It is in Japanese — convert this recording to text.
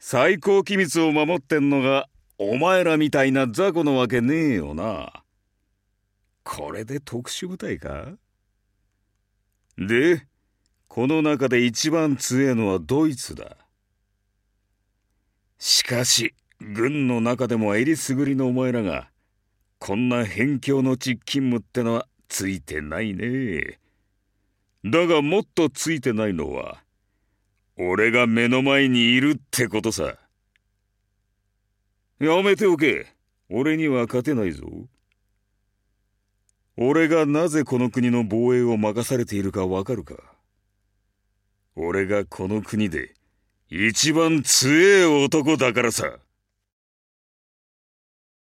最高機密を守ってんのがお前らみたいな雑魚のわけねえよな。これで特殊部隊か？で、この中で一番強えのはドイツだ。しかし、軍の中でもえりすぐりのお前らが、こんな辺境の地勤務ってのはついてないね。だがもっとついてないのは、俺が目の前にいるってことさ。やめておけ。俺には勝てないぞ。俺がなぜこの国の防衛を任されているかわかるか？俺がこの国で一番強え男だからさ。